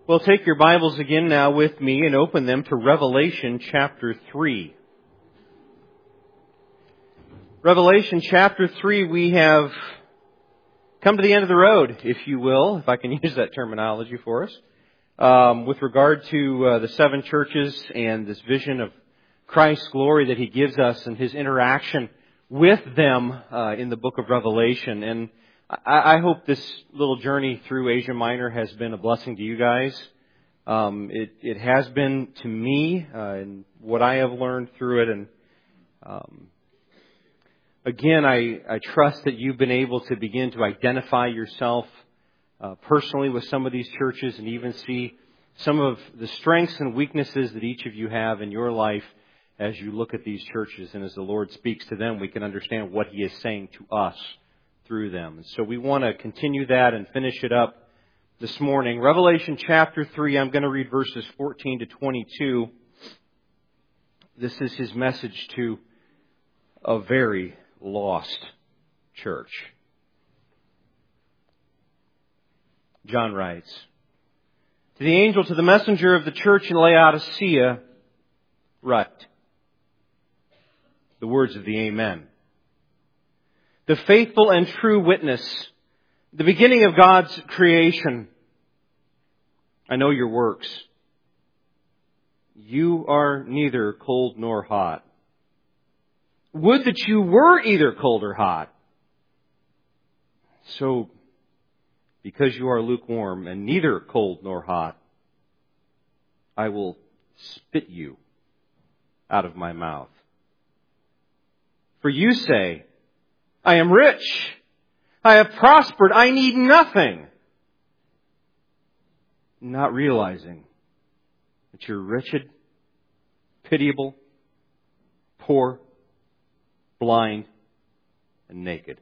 Well, take your Bibles again now with me and open them to Revelation chapter 3. Revelation chapter 3, we have come to the end of the road, if you will, if I can use that terminology for us, with regard to the seven churches and this vision of Christ's glory that He gives us and His interaction with them in the book of Revelation. And I hope this little journey through Asia Minor has been a blessing to you guys. It has been to me, and what I have learned through it. And again, I trust that you've been able to begin to identify yourself personally with some of these churches and even see some of the strengths and weaknesses that each of you have in your life as you look at these churches. And as the Lord speaks to them, we can understand what He is saying to us through them. And so we want to continue that and finish it up this morning. Revelation chapter 3, I'm going to read verses 14 to 22. This is His message to a very lost church. John writes, "To the angel, to the messenger of the church in Laodicea, write the words of the Amen. The faithful and true witness, the beginning of God's creation. I know your works. You are neither cold nor hot. Would that you were either cold or hot. So, because you are lukewarm and neither cold nor hot, I will spit you out of my mouth. For you say, I am rich. I have prospered. I need nothing. Not realizing that you're wretched, pitiable, poor, blind, and naked.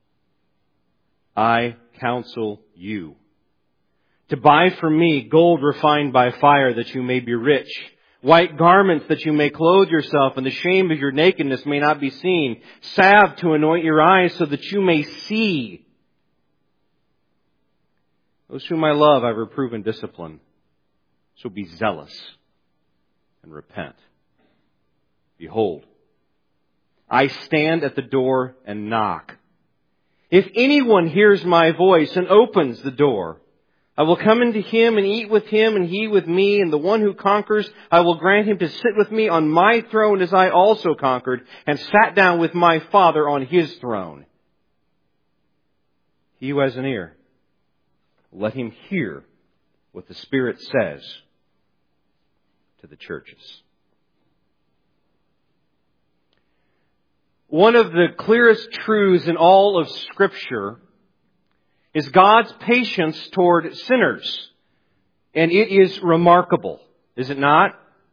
I counsel you to buy from me gold refined by fire that you may be rich, white garments that you may clothe yourself and the shame of your nakedness may not be seen, salve to anoint your eyes so that you may see. Those whom I love I reprove and discipline, so be zealous and repent. Behold, I stand at the door and knock. If anyone hears my voice and opens the door, I will come into him and eat with him and he with me, and the one who conquers, I will grant him to sit with me on my throne as I also conquered and sat down with my Father on His throne. He who has an ear, let him hear what the Spirit says to the churches." One of the clearest truths in all of Scripture is God's patience toward sinners. And it is remarkable, is it not?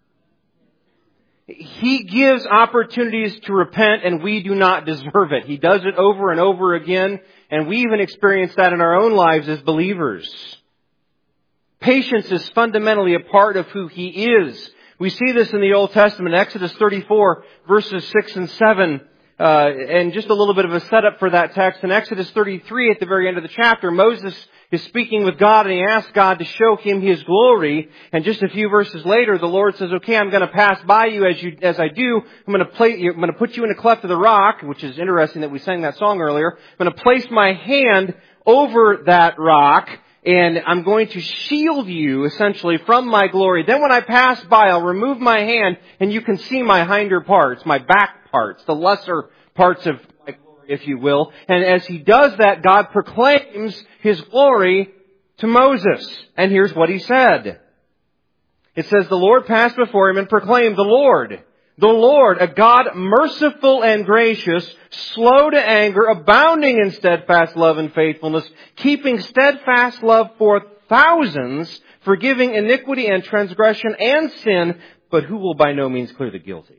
He gives opportunities to repent and we do not deserve it. He does it over and over again, and we even experience that in our own lives as believers. Patience is fundamentally a part of who He is. We see this in the Old Testament, Exodus 34, verses 6 and 7. And just a little bit of a setup for that text. In Exodus 33, at the very end of the chapter, Moses is speaking with God and he asks God to show him His glory. And just a few verses later, the Lord says, okay, I'm going to pass by you as I do. I'm going to put you in a cleft of the rock, which is interesting that we sang that song earlier. I'm going to place my hand over that rock and I'm going to shield you essentially from my glory. Then when I pass by, I'll remove my hand and you can see my hinder parts, my back parts, the lesser parts of my glory, if you will. And as He does that, God proclaims His glory to Moses. And here's what He said. It says, the Lord passed before him and proclaimed, the Lord, a God merciful and gracious, slow to anger, abounding in steadfast love and faithfulness, keeping steadfast love for thousands, forgiving iniquity and transgression and sin, but who will by no means clear the guilty.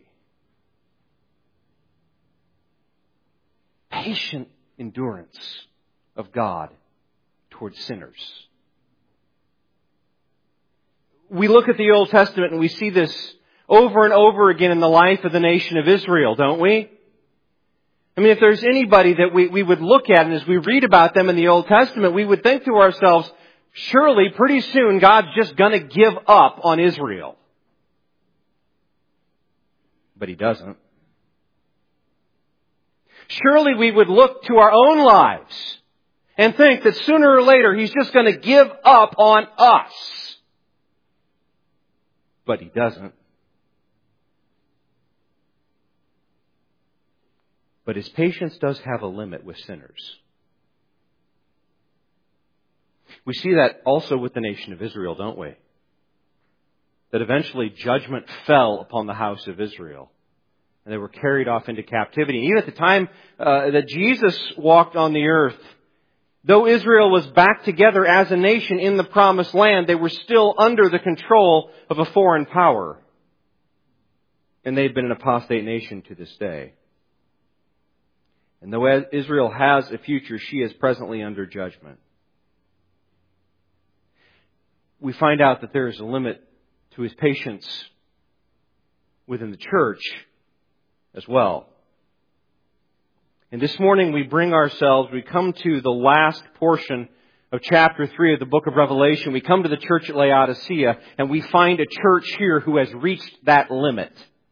Patient endurance of God towards sinners. We look at the Old Testament and we see this over and over again in the life of the nation of Israel, don't we? I mean, if there's anybody that we would look at, and as we read about them in the Old Testament, we would think to ourselves, Surely, pretty soon, God's just going to give up on Israel. But He doesn't. Surely we would look to our own lives and think that sooner or later He's just going to give up on us. But He doesn't. But His patience does have a limit with sinners. We see that also with the nation of Israel, don't we? That eventually judgment fell upon the house of Israel. And they were carried off into captivity. And even at the time that Jesus walked on the earth, though Israel was back together as a nation in the promised land, they were still under the control of a foreign power. And they've been an apostate nation to this day. And though Israel has a future, she is presently under judgment. We find out that there is a limit to His patience within the church as well. And this morning we come to the last portion of chapter 3 of the book of Revelation. We come to the church at Laodicea, and we find a church here who has reached that limit.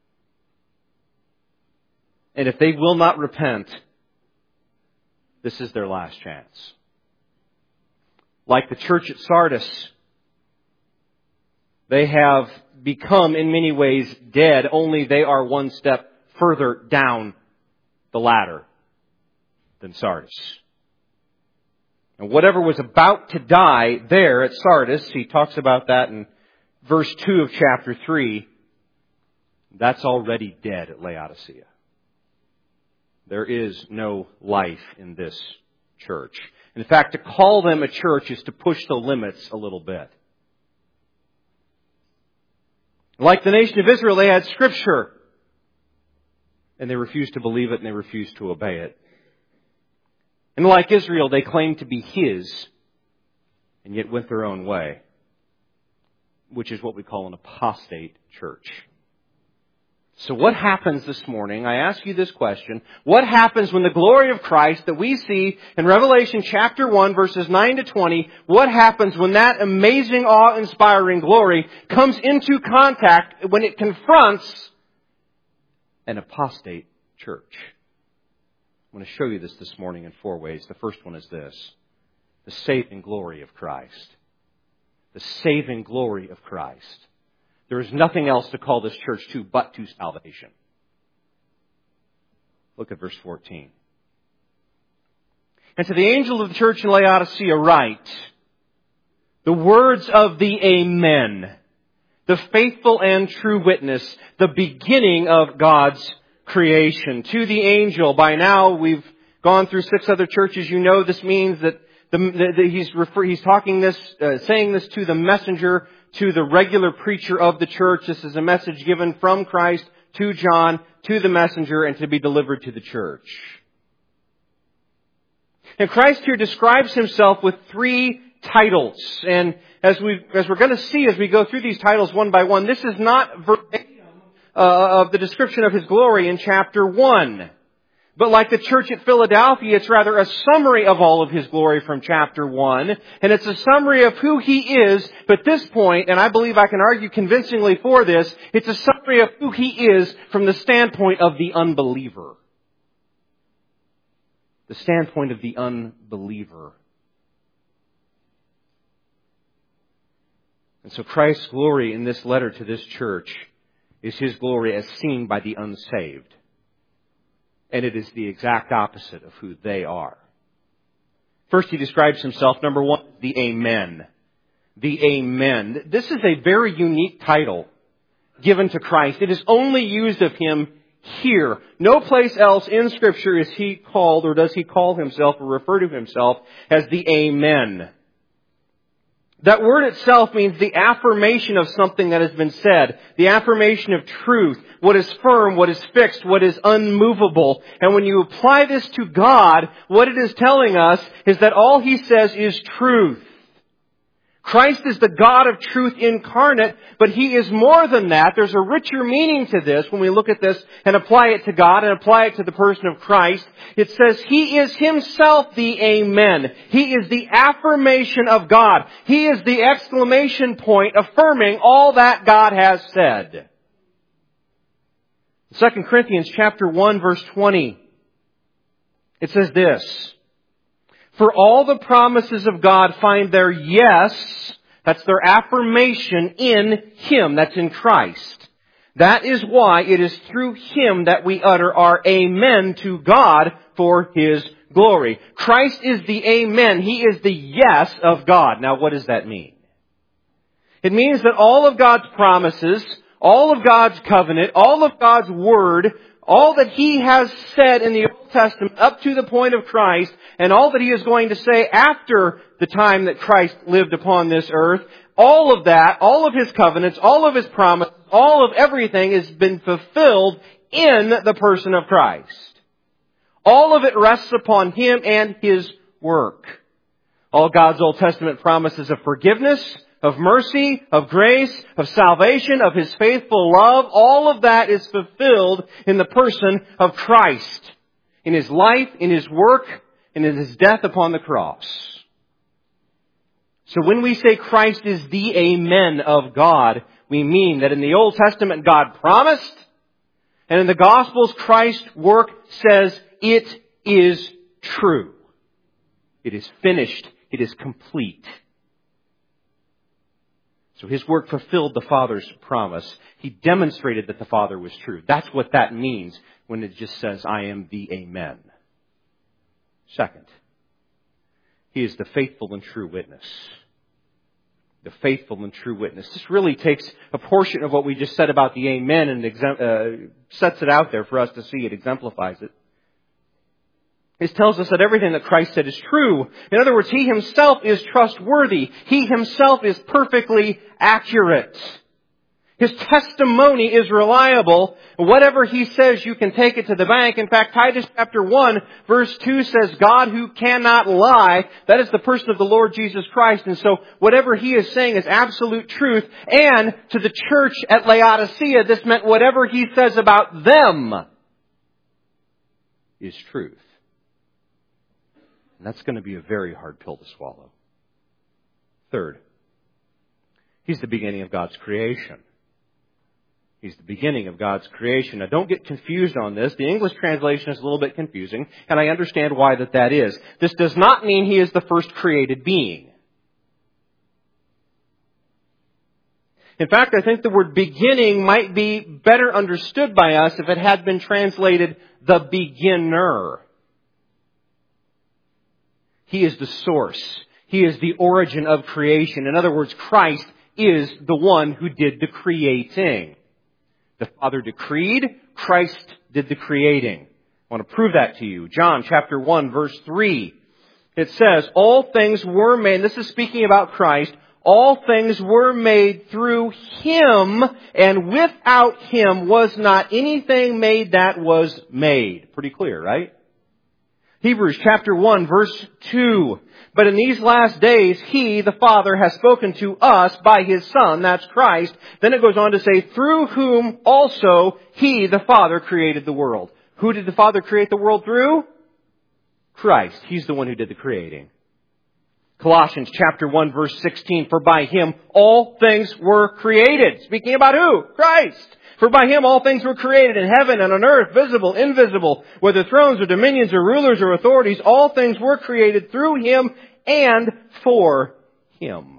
And if they will not repent, this is their last chance. Like the church at Sardis, they have become in many ways dead, only they are one step further down the ladder than Sardis. And whatever was about to die there at Sardis, he talks about that in verse 2 of chapter 3, that's already dead at Laodicea. There is no life in this church. In fact, to call them a church is to push the limits a little bit. Like the nation of Israel, they had Scripture, and they refused to believe it and they refused to obey it. And like Israel, they claimed to be His, and yet went their own way, which is what we call an apostate church. So what happens this morning? I ask you this question. What happens when the glory of Christ that we see in Revelation chapter 1 verses 9 to 20, what happens when that amazing, awe-inspiring glory comes into contact, when it confronts an apostate church? I want to show you this morning in 4 ways. The first one is this: the saving glory of Christ. The saving glory of Christ. There is nothing else to call this church to but to salvation. Look at verse 14. And to the angel of the church in Laodicea write, the words of the Amen, the faithful and true witness, the beginning of God's creation. To the angel, by now we've gone through 6 other churches. You know this means that he's saying this to the messenger, to the regular preacher of the church. This is a message given from Christ to John, to the messenger, and to be delivered to the church. And Christ here describes Himself with 3 titles. And as we're going to see as we go through these titles one by one, this is not verbatim of the description of His glory in chapter 1. But like the church at Philadelphia, it's rather a summary of all of His glory from chapter 1. And it's a summary of who He is. But at this point, and I believe I can argue convincingly for this, it's a summary of who He is from the standpoint of the unbeliever. The standpoint of the unbeliever. And so Christ's glory in this letter to this church is His glory as seen by the unsaved. And it is the exact opposite of who they are. First, He describes Himself, number 1, the Amen. The Amen. This is a very unique title given to Christ. It is only used of Him here. No place else in Scripture is He called, or does He call Himself or refer to Himself as the Amen. That word itself means the affirmation of something that has been said. The affirmation of truth. What is firm, what is fixed, what is unmovable. And when you apply this to God, what it is telling us is that all He says is truth. Christ is the God of truth incarnate, but He is more than that. There's a richer meaning to this when we look at this and apply it to God and apply it to the person of Christ. It says He is Himself the Amen. He is the affirmation of God. He is the exclamation point affirming all that God has said. 2 Corinthians chapter 1 verse 20. It says this, "For all the promises of God find their yes," that's their affirmation, "in Him," that's in Christ. "That is why it is through Him that we utter our amen to God for His glory." Christ is the amen. He is the yes of God. Now what does that mean? It means that all of God's promises, all of God's covenant, all of God's word, all that He has said in the Old Testament up to the point of Christ, and all that He is going to say after the time that Christ lived upon this earth, all of that, all of His covenants, all of His promises, all of everything has been fulfilled in the person of Christ. All of it rests upon Him and His work. All God's Old Testament promises of forgiveness, of mercy, of grace, of salvation, of His faithful love, all of that is fulfilled in the person of Christ, in His life, in His work, and in His death upon the cross. So when we say Christ is the Amen of God, we mean that in the Old Testament God promised, and in the Gospels Christ's work says it is true. It is finished. It is complete. So His work fulfilled the Father's promise. He demonstrated that the Father was true. That's what that means when it just says, "I am the Amen." Second, He is the faithful and true witness. The faithful and true witness. This really takes a portion of what we just said about the Amen and sets it out there for us to see. It exemplifies it. It tells us that everything that Christ said is true. In other words, He Himself is trustworthy. He Himself is perfectly accurate. His testimony is reliable. Whatever He says, you can take it to the bank. In fact, Titus chapter 1 verse 2 says, "God who cannot lie," that is the person of the Lord Jesus Christ. And so whatever He is saying is absolute truth. And to the church at Laodicea, this meant whatever He says about them is truth. And that's going to be a very hard pill to swallow. Third, He's the beginning of God's creation. He's the beginning of God's creation. Now don't get confused on this. The English translation is a little bit confusing, and I understand why that is. This does not mean He is the first created being. In fact, I think the word beginning might be better understood by us if it had been translated the beginner. He is the source. He is the origin of creation. In other words, Christ is the one who did the creating. The Father decreed, Christ did the creating. I want to prove that to you. John chapter 1 verse 3. It says, "All things were made," this is speaking about Christ, "all things were made through Him, and without Him was not anything made that was made." Pretty clear, right? Hebrews chapter 1 verse 2. "But in these last days, He, the Father, has spoken to us by His Son," that's Christ. Then it goes on to say, "through whom also He, the Father, created the world." Who did the Father create the world through? Christ. He's the one who did the creating. Colossians chapter 1 verse 16, "For by Him all things were created." Speaking about who? Christ. "For by Him all things were created in heaven and on earth, visible, invisible, whether thrones or dominions or rulers or authorities, all things were created through Him and for Him."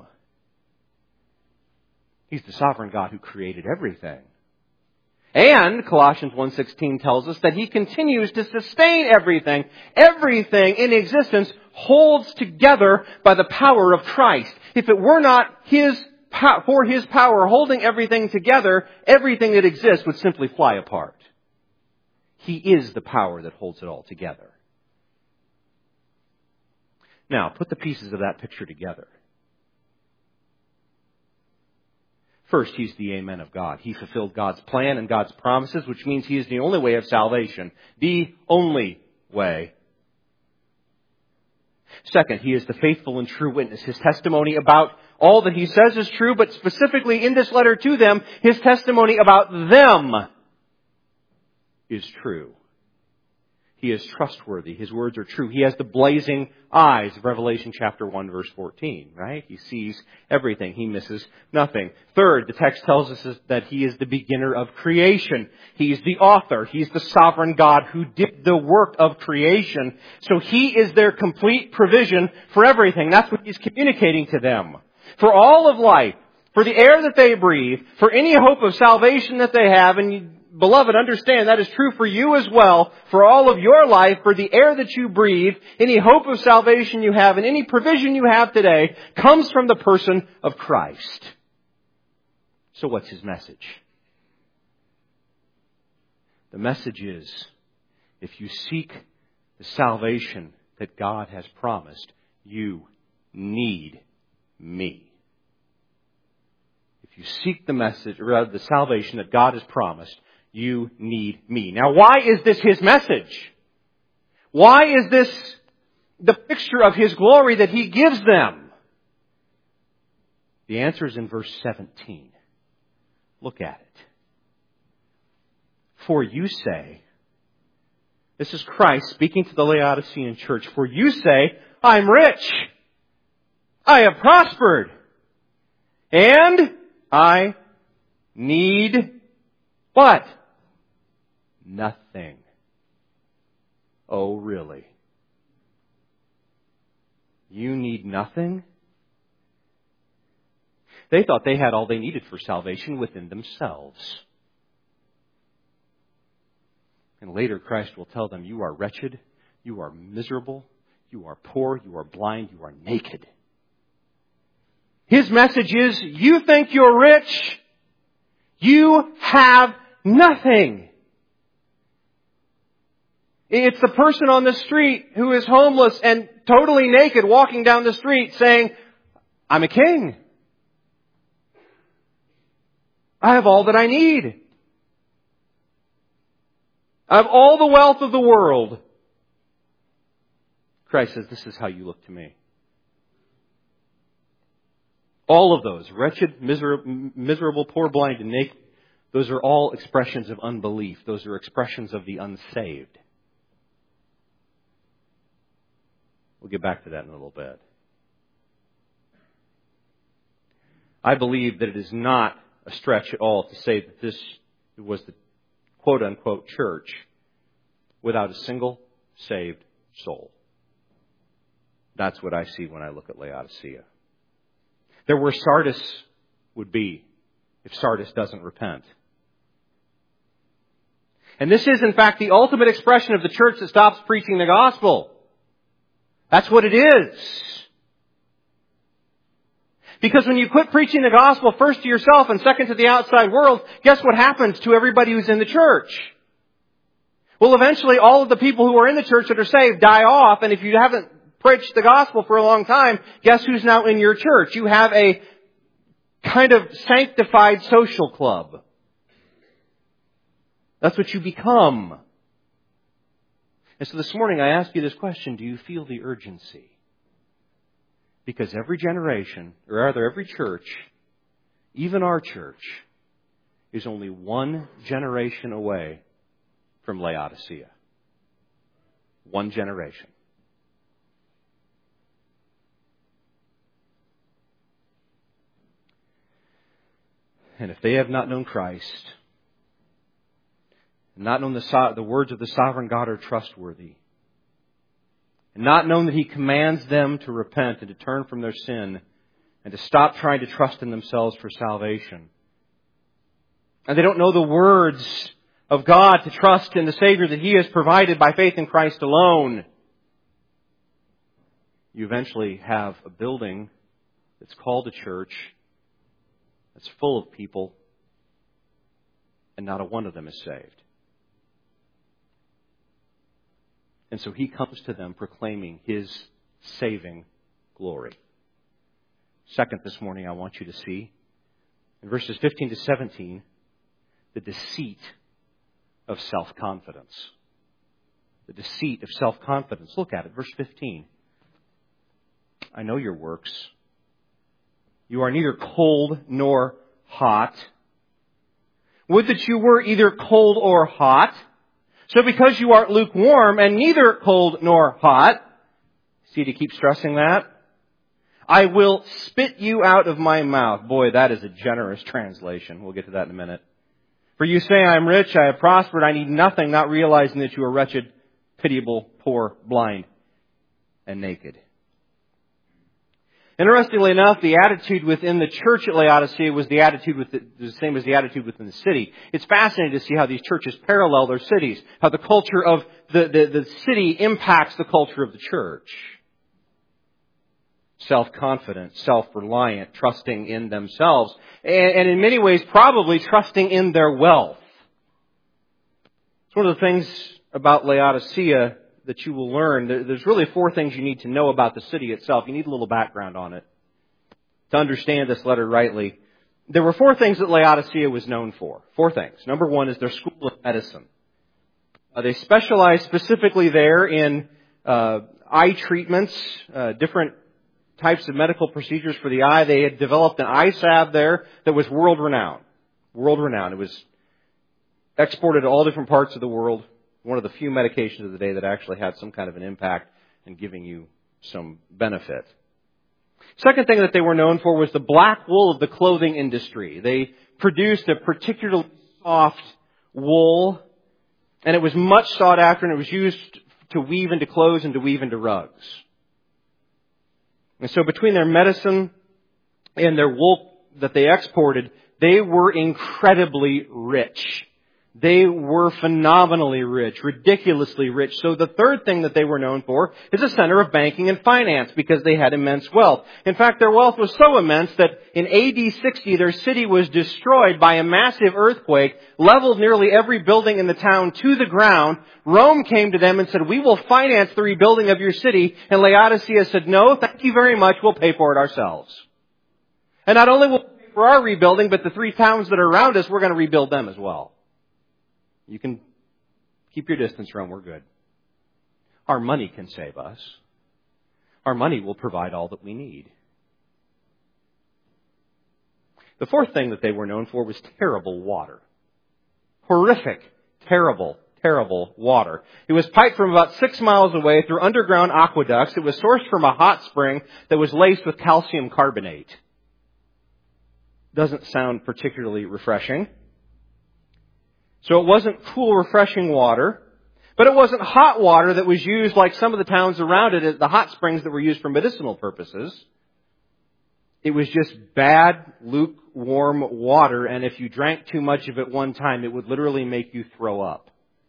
He's the sovereign God who created everything. And Colossians 1:16 tells us that He continues to sustain everything. Everything in existence holds together by the power of Christ. If it were not for His power holding everything together, everything that exists would simply fly apart. He is the power that holds it all together. Now, put the pieces of that picture together. First, He's the Amen of God. He fulfilled God's plan and God's promises, which means He is the only way of salvation. The only way. Second, He is the faithful and true witness. His testimony about all that he says is true, but specifically in this letter to them, his testimony about them is true. He is trustworthy. His words are true. He has the blazing eyes of Revelation chapter 1 verse 14, right? He sees everything. He misses nothing. Third, the text tells us that He is the beginner of creation. He's the author. He's the sovereign God who did the work of creation. So He is their complete provision for everything. That's what He's communicating to them. For all of life, for the air that they breathe, for any hope of salvation that they have, and beloved, understand that is true for you as well, for all of your life, for the air that you breathe, any hope of salvation you have, and any provision you have today, comes from the person of Christ. So what's His message? The message is, if you seek the salvation that God has promised, you need me. If you seek the message, or rather the salvation that God has promised, you need me. Now, why is this His message? Why is this the picture of His glory that He gives them? The answer is in verse 17. Look at it. For you say, this is Christ speaking to the Laodicean church, for you say, I'm rich, I have prospered, and I need what? Nothing. Oh, really? You need nothing? They thought they had all they needed for salvation within themselves. And later Christ will tell them, you are wretched, you are miserable, you are poor, you are blind, you are naked. His message is, you think you're rich, you have nothing. It's the person on the street who is homeless and totally naked walking down the street saying, I'm a king. I have all that I need. I have all the wealth of the world. Christ says, this is how you look to me. All of those, wretched, miserable, poor, blind, and naked, those are all expressions of unbelief. Those are expressions of the unsaved. We'll get back to that in a little bit. I believe that it is not a stretch at all to say that this was the quote-unquote church without a single saved soul. That's what I see when I look at Laodicea. They're where Sardis would be if Sardis doesn't repent. And this is, in fact, the ultimate expression of the church that stops preaching the gospel. That's what it is. Because when you quit preaching the gospel first to yourself and second to the outside world, guess what happens to everybody who's in the church? Well, eventually all of the people who are in the church that are saved die off, and if you haven't preached the gospel for a long time, guess who's now in your church? You have a kind of sanctified social club. That's what you become. And so this morning I ask you this question, do you feel the urgency? Because every generation, or rather every church, even our church, is only one generation away from Laodicea. One generation. And if they have not known Christ, not known the words of the sovereign God are trustworthy, and not known that He commands them to repent and to turn from their sin and to stop trying to trust in themselves for salvation, and they don't know the words of God to trust in the Savior that He has provided by faith in Christ alone, you eventually have a building that's called a church that's full of people, and not a one of them is saved. And so He comes to them proclaiming His saving glory. Second, this morning I want you to see, in verses 15 to 17, the deceit of self-confidence. The deceit of self-confidence. Look at it, verse 15. I know your works. You are neither cold nor hot. Would that you were either cold or hot. So because you are lukewarm and neither cold nor hot, see to keep stressing that, I will spit you out of my mouth. Boy, that is a generous translation. We'll get to that in a minute. For you say, I am rich, I have prospered, I need nothing, not realizing that you are wretched, pitiable, poor, blind, and naked. Interestingly enough, the attitude within the church at Laodicea was the same as the attitude within the city. It's fascinating to see how these churches parallel their cities, how the culture of the city impacts the culture of the church. Self-confident, self-reliant, trusting in themselves, and in many ways probably trusting in their wealth. It's one of the things about Laodicea that you will learn. There's really 4 things you need to know about the city itself. You need a little background on it to understand this letter rightly. There were 4 things that Laodicea was known for. 4 things. Number 1 is their school of medicine. They specialized specifically there in eye treatments, different types of medical procedures for the eye. They had developed an eye salve there that was world-renowned. World-renowned. It was exported to all different parts of the world. One of the few medications of the day that actually had some kind of an impact in giving you some benefit. Second thing that they were known for was the black wool of the clothing industry. They produced a particularly soft wool, and it was much sought after, and it was used to weave into clothes and to weave into rugs. And so between their medicine and their wool that they exported, they were incredibly rich. They were phenomenally rich, ridiculously rich. So the third thing that they were known for is a center of banking and finance because they had immense wealth. In fact, their wealth was so immense that in AD 60, their city was destroyed by a massive earthquake, leveled nearly every building in the town to the ground. Rome came to them and said, we will finance the rebuilding of your city. And Laodicea said, no, thank you very much. We'll pay for it ourselves. And not only will we pay for our rebuilding, but the 3 towns that are around us, we're going to rebuild them as well. You can keep your distance, Rome. We're good. Our money can save us. Our money will provide all that we need. The 4th thing that they were known for was terrible water. Horrific, terrible water. It was piped from about 6 miles away through underground aqueducts. It was sourced from a hot spring that was laced with calcium carbonate. Doesn't sound particularly refreshing. So it wasn't cool, refreshing water, but it wasn't hot water that was used like some of the towns around it, the hot springs that were used for medicinal purposes. It was just bad, lukewarm water, and if you drank too much of it one time, it would literally make you throw up.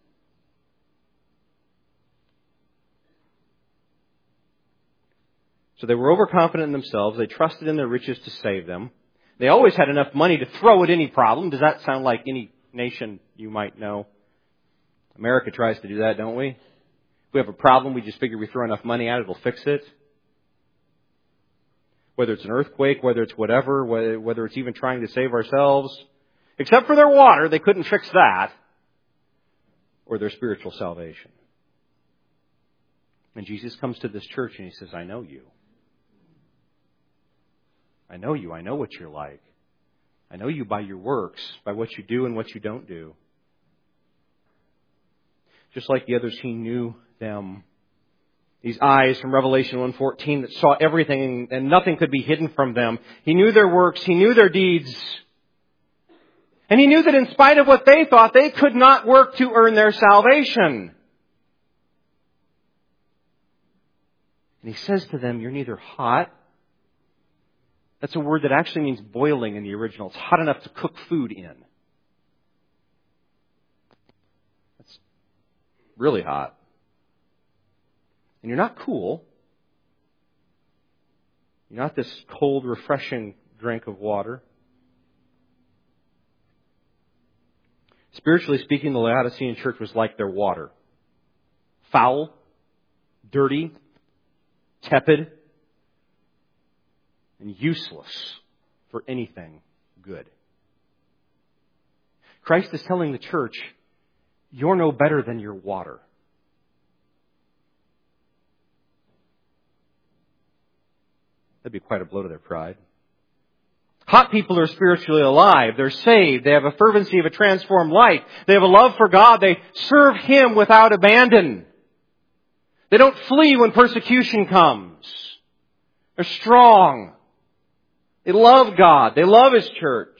So they were overconfident in themselves. They trusted in their riches to save them. They always had enough money to throw at any problem. Does that sound like any nation you might know? America tries to do that, don't we? If we have a problem, we just figure we throw enough money at it, it'll fix it. Whether it's an earthquake, whether it's whatever, whether it's even trying to save ourselves. Except for their water, they couldn't fix that. Or their spiritual salvation. And Jesus comes to this church and He says, I know you. I know you. I know what you're like. I know you by your works, by what you do and what you don't do. Just like the others, He knew them. These eyes from Revelation 1:14 that saw everything and nothing could be hidden from them. He knew their works. He knew their deeds. And He knew that in spite of what they thought, they could not work to earn their salvation. And He says to them, you're neither hot. That's a word that actually means boiling in the original. It's hot enough to cook food in. That's really hot. And you're not cool. You're not this cold, refreshing drink of water. Spiritually speaking, the Laodicean church was like their water. Foul, dirty, tepid, and useless for anything good. Christ is telling the church, you're no better than your water. That'd be quite a blow to their pride. Hot people are spiritually alive. They're saved. They have a fervency of a transformed life. They have a love for God. They serve Him without abandon. They don't flee when persecution comes. They're strong. They love God. They love His church.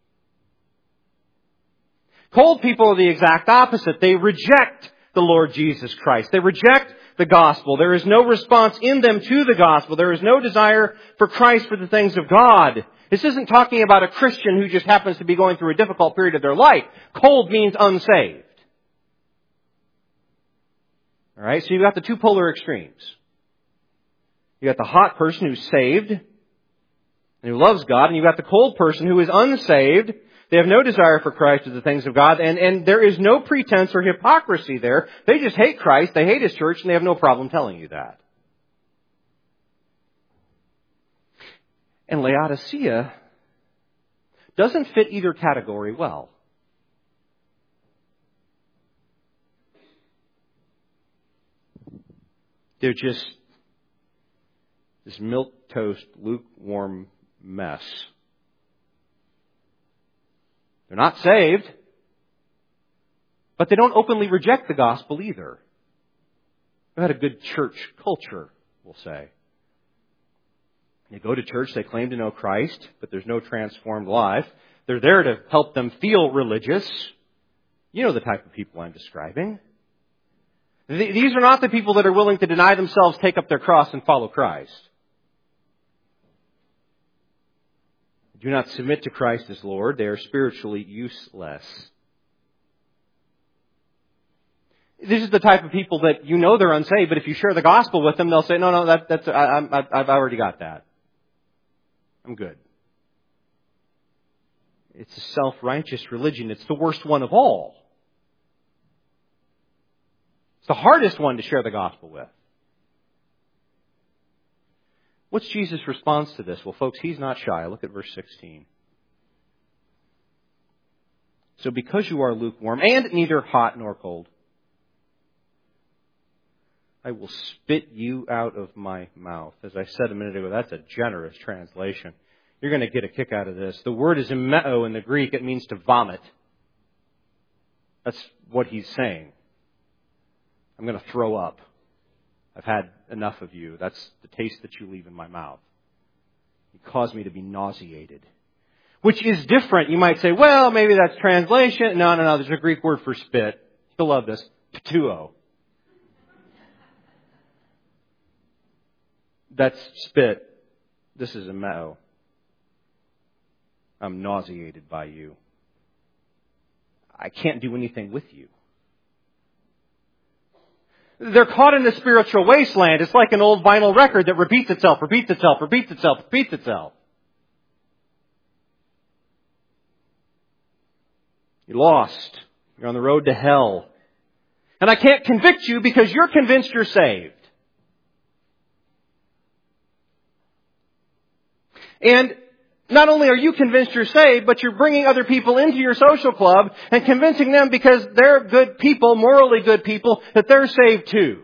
Cold people are the exact opposite. They reject the Lord Jesus Christ. They reject the gospel. There is no response in them to the gospel. There is no desire for Christ, for the things of God. This isn't talking about a Christian who just happens to be going through a difficult period of their life. Cold means unsaved. All right, so you've got the two polar extremes. You've got the hot person who's saved and who loves God, and you've got the cold person who is unsaved. They have no desire for Christ or the things of God, and there is no pretense or hypocrisy there. They just hate Christ, they hate His church, and they have no problem telling you that. And Laodicea doesn't fit either category well. They're just this milquetoast, lukewarm mess. They're not saved, but they don't openly reject the gospel either. They've had a good church culture, we'll say. They go to church, they claim to know Christ, but there's no transformed life. They're there to help them feel religious. You know the type of people I'm describing. These are not the people that are willing to deny themselves, take up their cross, and follow Christ. Do not submit to Christ as Lord. They are spiritually useless. This is the type of people that you know they're unsaved, but if you share the gospel with them, they'll say, no, I've already got that. I'm good. It's a self-righteous religion. It's the worst one of all. It's the hardest one to share the gospel with. What's Jesus' response to this? Well, folks, He's not shy. Look at verse 16. So because you are lukewarm and neither hot nor cold, I will spit you out of my mouth. As I said a minute ago, that's a generous translation. You're going to get a kick out of this. The word is emeo in the Greek. It means to vomit. That's what He's saying. I'm going to throw up. I've had enough of you. That's the taste that you leave in my mouth. You cause me to be nauseated. Which is different. You might say, well, maybe that's translation. No. There's a Greek word for spit. You'll love this. Ptuo. That's spit. This is emeo. I'm nauseated by you. I can't do anything with you. They're caught in a spiritual wasteland. It's like an old vinyl record that repeats itself. You're lost. You're on the road to hell. And I can't convict you because you're convinced you're saved. And not only are you convinced you're saved, but you're bringing other people into your social club and convincing them because they're good people, morally good people, that they're saved too.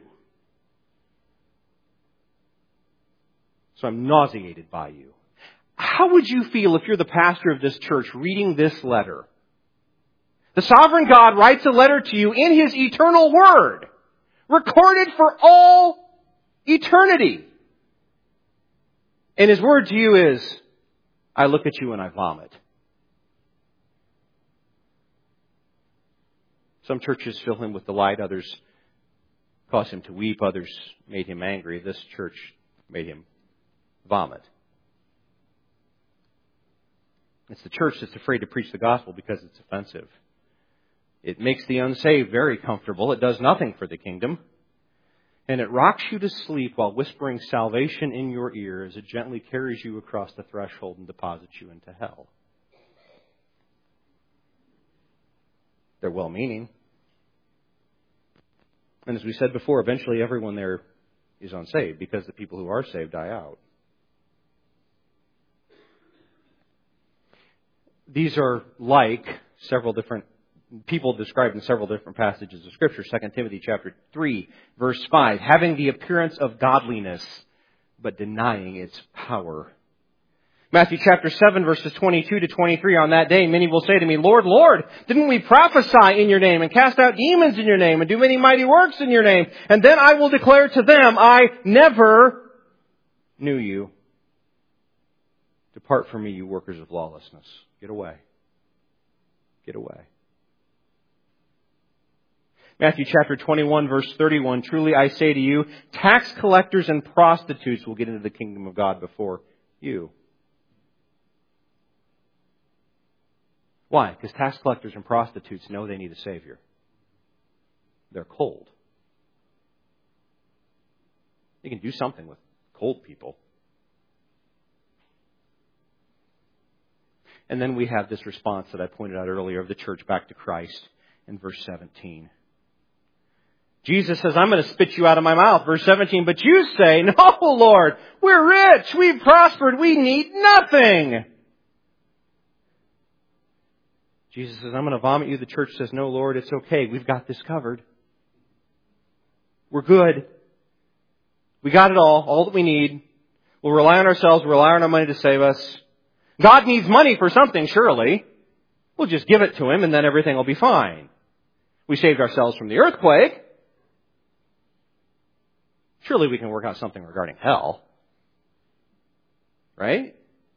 So I'm nauseated by you. How would you feel if you're the pastor of this church reading this letter? The sovereign God writes a letter to you in His eternal word, recorded for all eternity. And His word to you is, I look at you and I vomit. Some churches fill Him with delight. Others cause Him to weep. Others made Him angry. This church made Him vomit. It's the church that's afraid to preach the gospel because it's offensive. It makes the unsaved very comfortable. It does nothing for the kingdom. And it rocks you to sleep while whispering salvation in your ear as it gently carries you across the threshold and deposits you into hell. They're well-meaning. And as we said before, eventually everyone there is unsaved because the people who are saved die out. These are like several different people described in several different passages of Scripture. 2 Timothy chapter 3, verse 5. Having the appearance of godliness, but denying its power. Matthew chapter 7, verses 22 to 23, on that day, many will say to me, Lord, Lord, didn't we prophesy in your name and cast out demons in your name and do many mighty works in your name? And then I will declare to them, I never knew you. Depart from me, you workers of lawlessness. Get away. Get away. Matthew chapter 21, verse 31, truly I say to you, tax collectors and prostitutes will get into the kingdom of God before you. Why? Because tax collectors and prostitutes know they need a Savior. They're cold. You can do something with cold people. And then we have this response that I pointed out earlier of the church back to Christ in verse 17. Jesus says, I'm going to spit you out of my mouth. Verse 17, but you say, no, Lord, we're rich, we've prospered, we need nothing. Jesus says, I'm going to vomit you. The church says, no, Lord, it's okay. We've got this covered. We're good. We got it all that we need. We'll rely on ourselves. We'll rely on our money to save us. God needs money for something, surely. We'll just give it to Him and then everything will be fine. We saved ourselves from the earthquake. Surely we can work out something regarding hell. Right?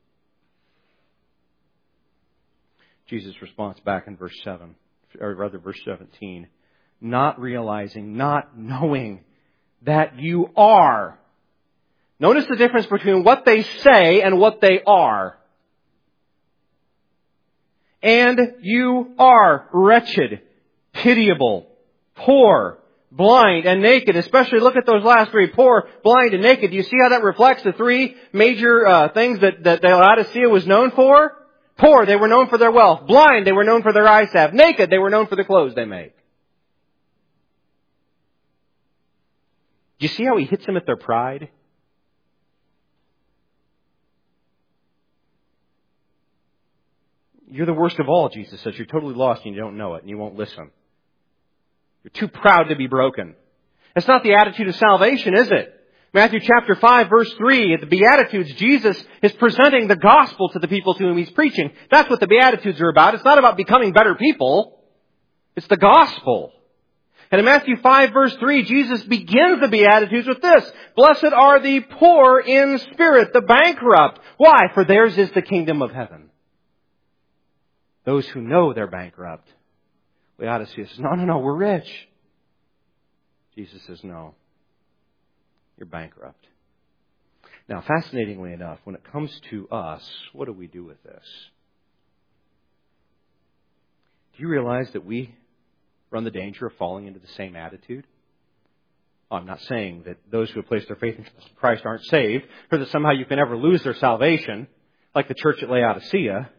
Jesus' response back in verse 17, not realizing, not knowing that you are. Notice the difference between what they say and what they are. And you are wretched, pitiable, poor, blind, and naked. Especially look at those last three, poor, blind, and naked. Do you see how that reflects the three major things that Laodicea was known for? Poor, they were known for their wealth. Blind, they were known for their eyesight. Naked, they were known for the clothes they make. Do you see how he hits them at their pride? You're the worst of all, Jesus says. You're totally lost and you don't know it and you won't listen. You're too proud to be broken. That's not the attitude of salvation, is it? Matthew chapter 5, verse 3, at the Beatitudes, Jesus is presenting the gospel to the people to whom He's preaching. That's what the Beatitudes are about. It's not about becoming better people. It's the gospel. And in Matthew 5, verse 3, Jesus begins the Beatitudes with this. Blessed are the poor in spirit, the bankrupt. Why? For theirs is the kingdom of heaven. Those who know they're bankrupt. Laodicea says, no, we're rich. Jesus says, no. You're bankrupt. Now, fascinatingly enough, when it comes to us, what do we do with this? Do you realize that we run the danger of falling into the same attitude? I'm not saying that those who have placed their faith in Christ aren't saved, or that somehow you can ever lose their salvation, like the church at Laodicea.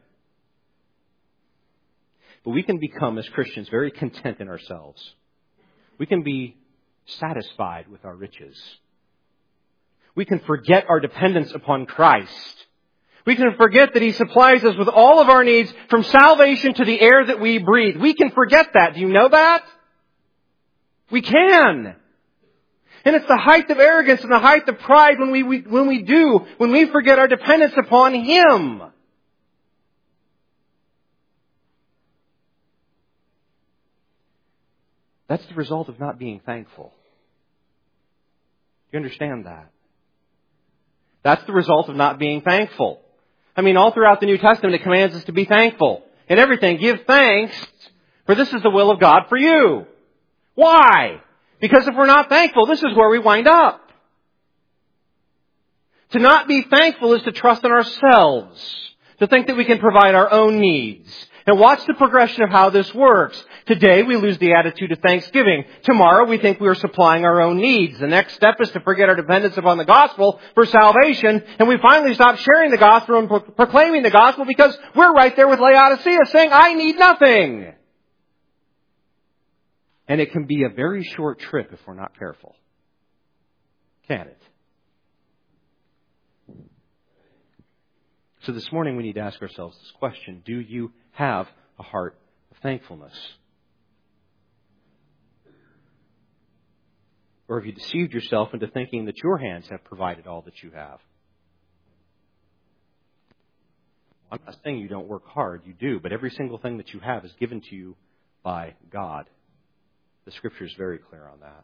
But we can become, as Christians, very content in ourselves. We can be satisfied with our riches. We can forget our dependence upon Christ. We can forget that He supplies us with all of our needs from salvation to the air that we breathe. We can forget that. Do you know that? We can. And it's the height of arrogance and the height of pride when we forget our dependence upon Him. That's the result of not being thankful. Do you understand that? That's the result of not being thankful. I mean, all throughout the New Testament, it commands us to be thankful. In everything, give thanks, for this is the will of God for you. Why? Because if we're not thankful, this is where we wind up. To not be thankful is to trust in ourselves, to think that we can provide our own needs. And watch the progression of how this works. Today, we lose the attitude of thanksgiving. Tomorrow, we think we are supplying our own needs. The next step is to forget our dependence upon the gospel for salvation. And we finally stop sharing the gospel and proclaiming the gospel because we're right there with Laodicea saying, I need nothing. And it can be a very short trip if we're not careful. Can it? So this morning we need to ask ourselves this question. Do you have a heart of thankfulness? Or have you deceived yourself into thinking that your hands have provided all that you have? I'm not saying you don't work hard. You do. But every single thing that you have is given to you by God. The Scripture is very clear on that.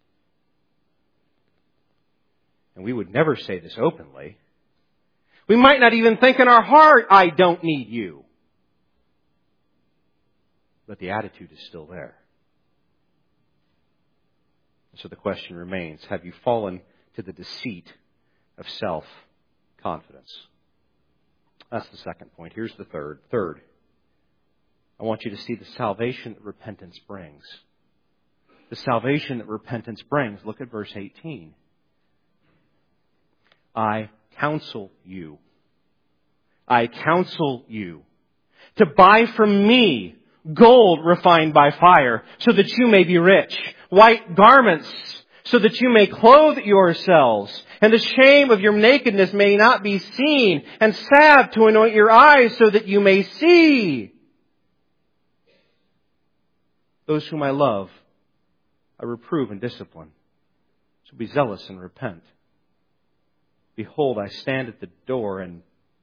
And we would never say this openly. We might not even think in our heart, I don't need you. But the attitude is still there. So the question remains, have you fallen to the deceit of self-confidence? That's the second point. Here's the third. Third, I want you to see the salvation that repentance brings. The salvation that repentance brings. Look at verse 18. I counsel you to buy from me gold refined by fire, so that you may be rich, white garments, so that you may clothe yourselves, and the shame of your nakedness may not be seen, and salve to anoint your eyes, so that you may see. Those whom I love, I reprove and discipline. So be zealous and repent. Behold, I stand at the door and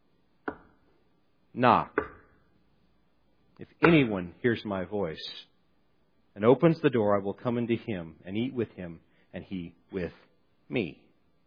knock. If anyone hears my voice and opens the door, I will come into him and eat with him and he with me.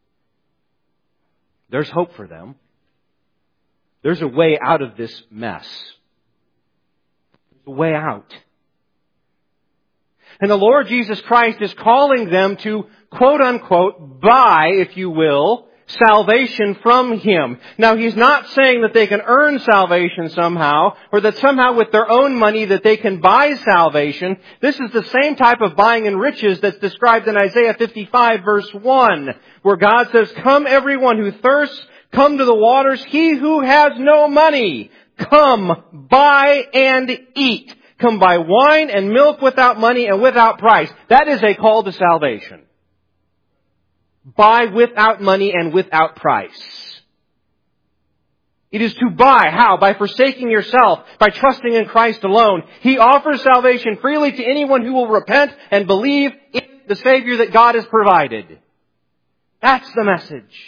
There's hope for them. There's a way out of this mess. There's a way out. And the Lord Jesus Christ is calling them to, quote unquote, buy, if you will, salvation from Him. Now, He's not saying that they can earn salvation somehow, or that somehow with their own money that they can buy salvation. This is the same type of buying in riches that's described in Isaiah 55 verse 1, where God says, come everyone who thirsts, come to the waters. He who has no money, come buy and eat. Come buy wine and milk without money and without price. That is a call to salvation. Buy without money and without price. It is to buy. How? By forsaking yourself, by trusting in Christ alone. He offers salvation freely to anyone who will repent and believe in the Savior that God has provided. That's the message.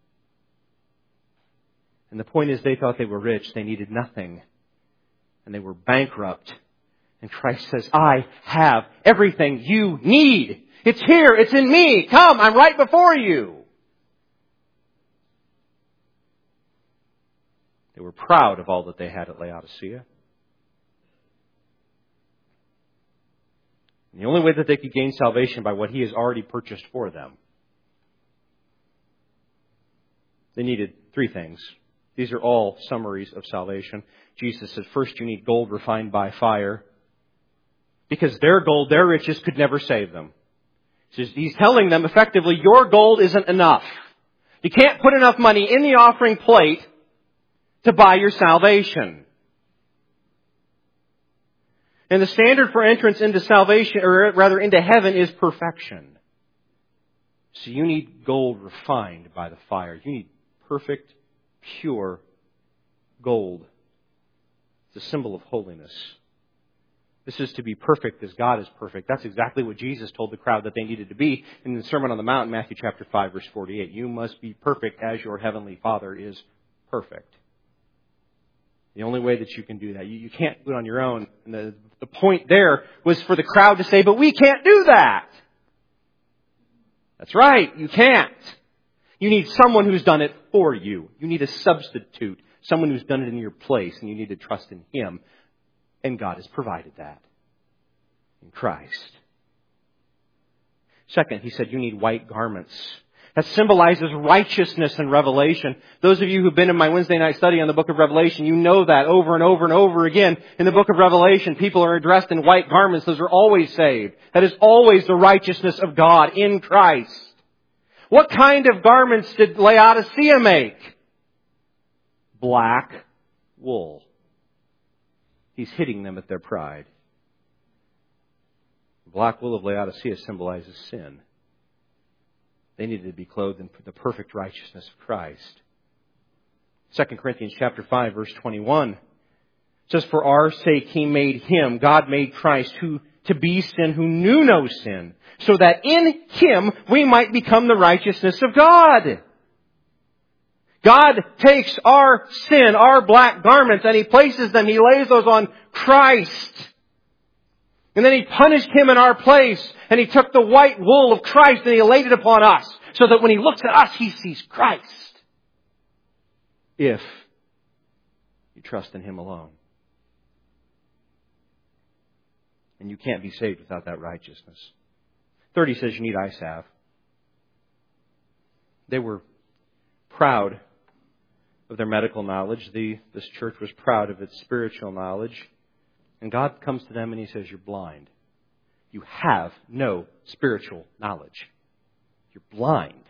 And the point is, they thought they were rich. They needed nothing. And they were bankrupt. And Christ says, I have everything you need. It's here. It's in me. Come, I'm right before you. They were proud of all that they had at Laodicea. And the only way that they could gain salvation by what He has already purchased for them. They needed three things. These are all summaries of salvation. Jesus said, first you need gold refined by fire. Because their gold, their riches could never save them. He's telling them effectively, your gold isn't enough. You can't put enough money in the offering plate to buy your salvation. And the standard for entrance into salvation, or rather into heaven, is perfection. So you need gold refined by the fire. You need perfect, pure gold. It's a symbol of holiness. This is to be perfect as God is perfect. That's exactly what Jesus told the crowd that they needed to be in the Sermon on the Mount, Matthew chapter 5, verse 48. You must be perfect as your heavenly Father is perfect. The only way that you can do that. You can't do it on your own. And the point there was for the crowd to say, but we can't do that. That's right, you can't. You need someone who's done it for you. You need a substitute, someone who's done it in your place, and you need to trust in Him. And God has provided that in Christ. Second, He said you need white garments. That symbolizes righteousness and revelation. Those of you who've been in my Wednesday night study on the book of Revelation, you know that over and over and over again. In the book of Revelation, people are dressed in white garments. Those are always saved. That is always the righteousness of God in Christ. What kind of garments did Laodicea make? Black wool. He's hitting them at their pride. The black wool of Laodicea symbolizes sin. They needed to be clothed in the perfect righteousness of Christ. 2 Corinthians chapter 5, verse 21 says, for our sake He made Him, God made Christ, to be sin who knew no sin, so that in Him we might become the righteousness of God. God takes our sin, our black garments, and He places them, He lays those on Christ. And then He punished Him in our place, and He took the white wool of Christ and He laid it upon us, so that when He looks at us, He sees Christ. If you trust in Him alone. And you can't be saved without that righteousness. 30 says you need eye salve. They were proud of their medical knowledge. This church was proud of its spiritual knowledge. And God comes to them and He says, you're blind. You have no spiritual knowledge. You're blind.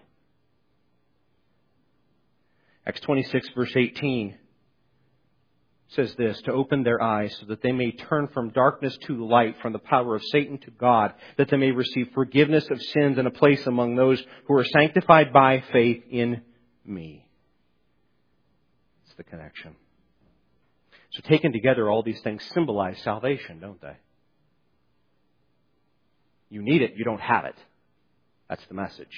Acts 26 verse 18 says this, to open their eyes so that they may turn from darkness to light, from the power of Satan to God, that they may receive forgiveness of sins and a place among those who are sanctified by faith in me. It's the connection. So taken together, all these things symbolize salvation, don't they? You need it, you don't have it. That's the message.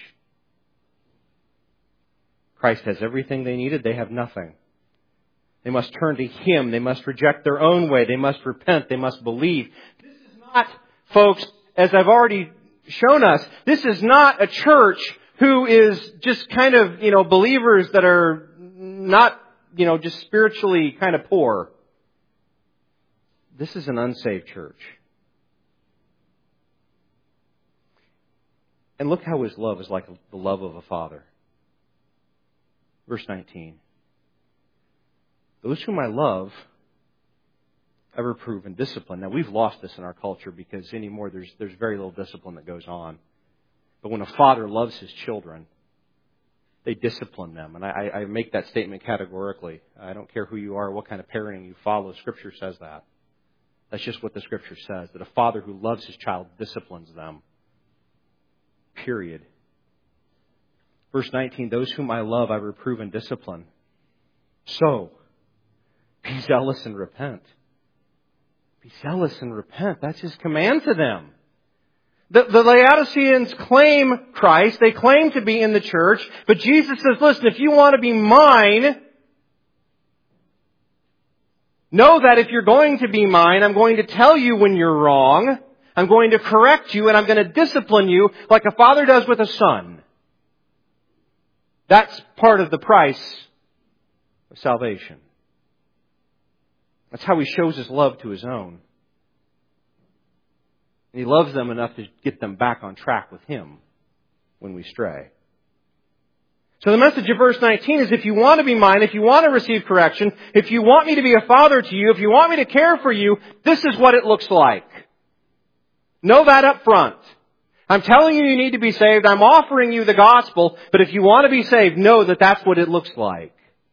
Christ has everything they needed, they have nothing. They must turn to Him. They must reject their own way. They must repent. They must believe. This is not, folks, as I've already shown us, this is not a church who is just kind of, believers that are not, just spiritually kind of poor. This is an unsaved church. And look how His love is like the love of a father. Verse 19. Those whom I love, I reprove and discipline. Now, we've lost this in our culture because anymore there's very little discipline that goes on. But when a father loves his children, they discipline them. And I make that statement categorically. I don't care who you are, what kind of parenting you follow. Scripture says that. That's just what the Scripture says, that a father who loves his child disciplines them. Period. Verse 19, those whom I love, I reprove and discipline. So, be zealous and repent. Be zealous and repent. That's His command to them. The Laodiceans claim Christ. They claim to be in the church. But Jesus says, listen, if you want to be mine, know that if you're going to be mine, I'm going to tell you when you're wrong. I'm going to correct you and I'm going to discipline you like a father does with a son. That's part of the price of salvation. That's how He shows His love to His own. And He loves them enough to get them back on track with Him when we stray. So the message of verse 19 is, if you want to be mine, if you want to receive correction, if you want me to be a father to you, if you want me to care for you, this is what it looks like. Know that up front. I'm telling you need to be saved. I'm offering you the gospel. But if you want to be saved, know that that's what it looks like.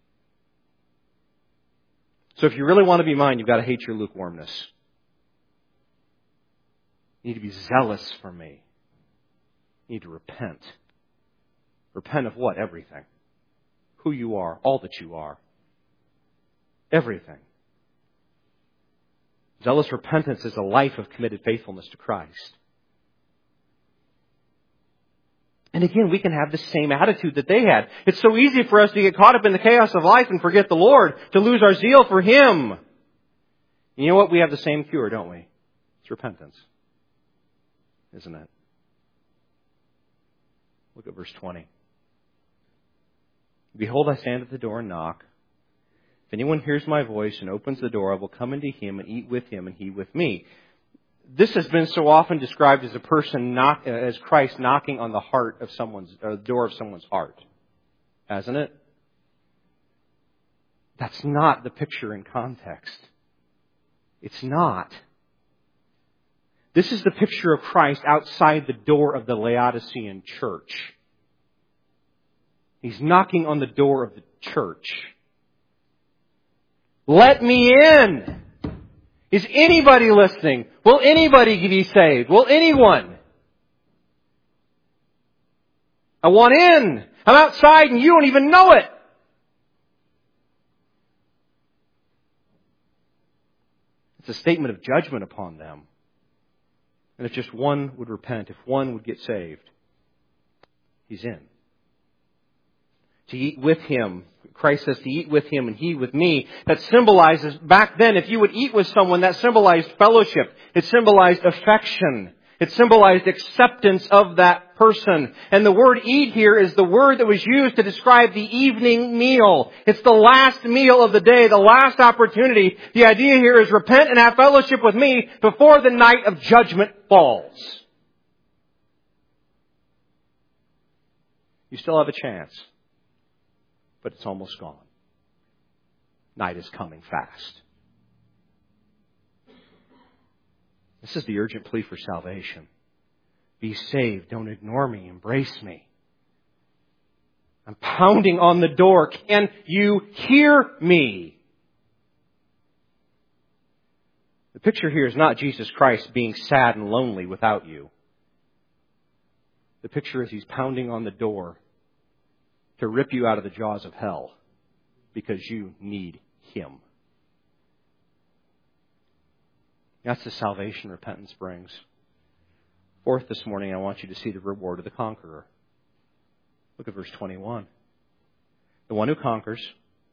So if you really want to be mine, you've got to hate your lukewarmness. You need to be zealous for me. You need to repent. Repent of what? Everything. Who you are. All that you are. Everything. Zealous repentance is a life of committed faithfulness to Christ. And again, we can have the same attitude that they had. It's so easy for us to get caught up in the chaos of life and forget the Lord, to lose our zeal for Him. And you know what? We have the same cure, don't we? It's repentance. Isn't it? Look at verse 20. Behold, I stand at the door and knock. If anyone hears my voice and opens the door, I will come into him and eat with him and he with me. This has been so often described as a person as Christ knocking on the door of someone's heart, hasn't it? That's not the picture in context. It's not. This is the picture of Christ outside the door of the Laodicean church. He's knocking on the door of the church. Let me in. Is anybody listening? Will anybody be saved? Will anyone? I want in. I'm outside and you don't even know it. It's a statement of judgment upon them. And if just one would repent, if one would get saved, He's in. to eat with Him. Christ says to eat with Him and He with me. That symbolizes, back then, if you would eat with someone, that symbolized fellowship. It symbolized affection. It symbolized acceptance of that person. And the word eat here is the word that was used to describe the evening meal. It's the last meal of the day, the last opportunity. The idea here is repent and have fellowship with me before the night of judgment falls. You still have a chance, but it's almost gone. Night is coming fast. This is the urgent plea for salvation. Be saved. Don't ignore me. Embrace me. I'm pounding on the door. Can you hear me? The picture here is not Jesus Christ being sad and lonely without you. The picture is He's pounding on the door to rip you out of the jaws of hell because you need Him. That's the salvation repentance brings. Fourth, this morning, I want you to see the reward of the conqueror. Look at verse 21. The one who conquers,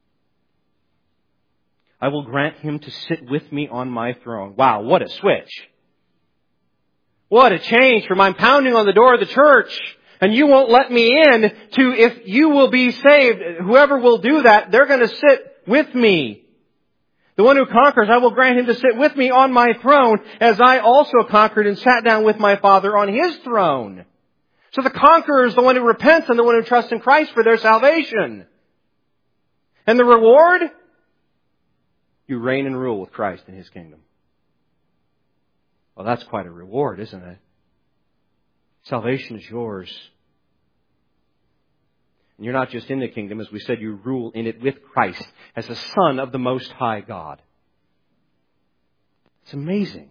I will grant him to sit with me on my throne. Wow, what a switch. What a change from I'm pounding on the door of the church and you won't let me in to if you will be saved, whoever will do that, they're going to sit with me. The one who conquers, I will grant him to sit with me on my throne as I also conquered and sat down with my Father on His throne. So the conqueror is the one who repents and the one who trusts in Christ for their salvation. And the reward? You reign and rule with Christ in His kingdom. Well, that's quite a reward, isn't it? Salvation is yours. And you're not just in the kingdom, as we said, you rule in it with Christ as the Son of the Most High God. It's amazing.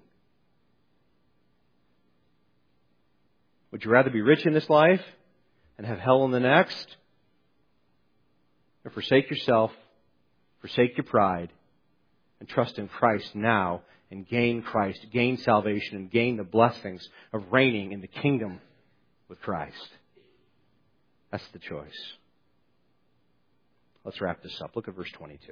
Would you rather be rich in this life and have hell in the next? Or forsake yourself, forsake your pride, and trust in Christ now and gain Christ, gain salvation, and gain the blessings of reigning in the kingdom with Christ? That's the choice. Let's wrap this up. Look at verse 22.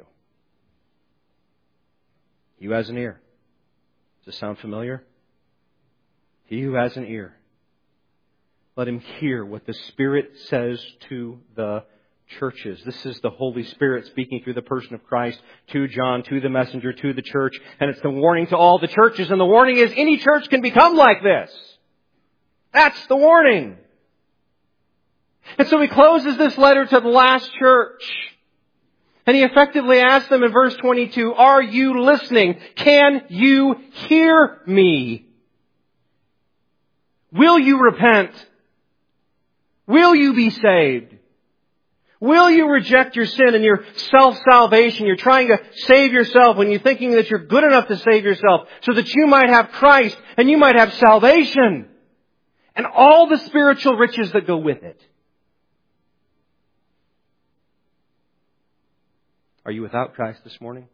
He who has an ear. Does this sound familiar? He who has an ear. Let him hear what the Spirit says to the churches. This is the Holy Spirit speaking through the person of Christ to John, to the messenger, to the church. And it's the warning to all the churches. And the warning is any church can become like this. That's the warning. And so he closes this letter to the last church. And he effectively asks them in verse 22, are you listening? Can you hear me? Will you repent? Will you be saved? Will you reject your sin and your self-salvation? You're trying to save yourself when you're thinking that you're good enough to save yourself so that you might have Christ and you might have salvation and all the spiritual riches that go with it. Are you without Christ this morning?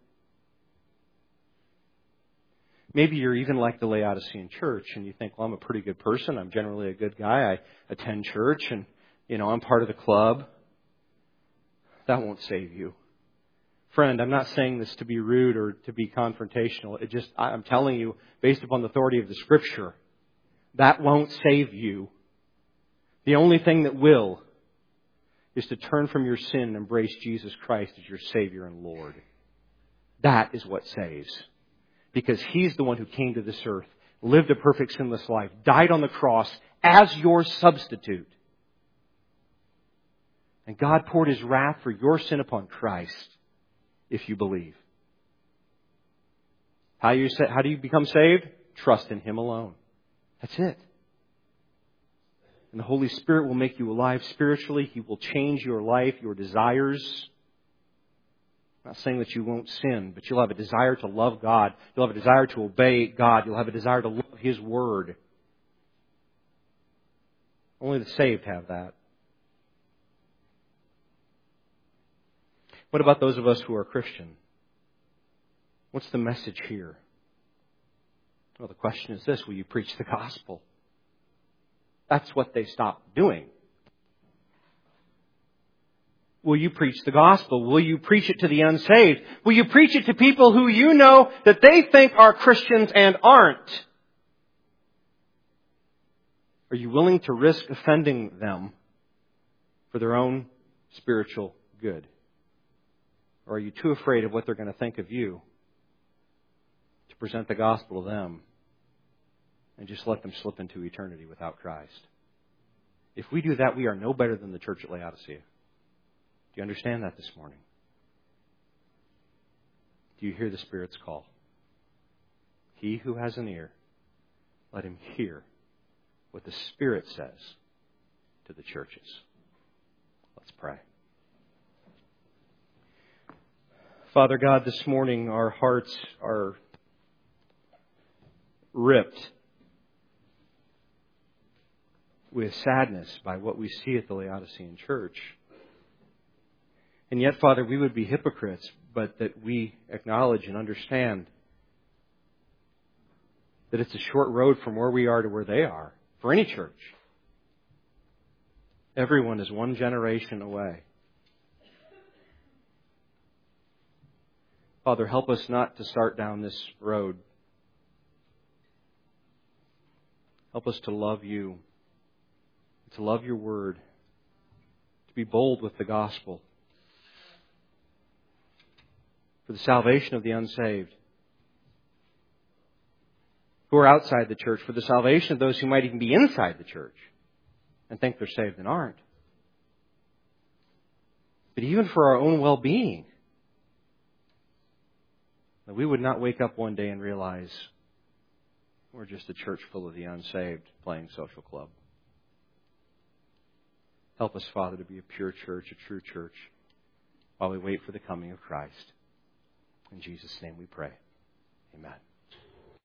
Maybe you're even like the Laodicean church and you think, well, I'm a pretty good person. I'm generally a good guy. I attend church and, I'm part of the club. That won't save you. Friend, I'm not saying this to be rude or to be confrontational. I'm telling you, based upon the authority of the Scripture, that won't save you. The only thing that will is to turn from your sin and embrace Jesus Christ as your Savior and Lord. That is what saves. Because He's the one who came to this earth, lived a perfect sinless life, died on the cross as your substitute. And God poured His wrath for your sin upon Christ if you believe. How do you become saved? Trust in Him alone. That's it. And the Holy Spirit will make you alive spiritually. He will change your life, your desires. I'm not saying that you won't sin, but you'll have a desire to love God. You'll have a desire to obey God. You'll have a desire to love His Word. Only the saved have that. What about those of us who are Christian? What's the message here? Well, the question is this: will you preach the gospel? That's what they stopped doing. Will you preach the gospel? Will you preach it to the unsaved? Will you preach it to people who you know that they think are Christians and aren't? Are you willing to risk offending them for their own spiritual good? Or are you too afraid of what they're going to think of you to present the gospel to them and just let them slip into eternity without Christ? If we do that, we are no better than the church at Laodicea. Do you understand that this morning? Do you hear the Spirit's call? He who has an ear, let him hear what the Spirit says to the churches. Let's pray. Father God, this morning our hearts are ripped with sadness by what we see at the Laodicean church. And yet, Father, we would be hypocrites, but that we acknowledge and understand that it's a short road from where we are to where they are, for any church. Everyone is one generation away. Father, help us not to start down this road. Help us to love you, to love your word, to be bold with the gospel, for the salvation of the unsaved, who are outside the church, for the salvation of those who might even be inside the church and think they're saved and aren't. But even for our own well-being, that we would not wake up one day and realize we're just a church full of the unsaved playing social club. Help us, Father, to be a pure church, a true church, while we wait for the coming of Christ. In Jesus' name we pray. Amen.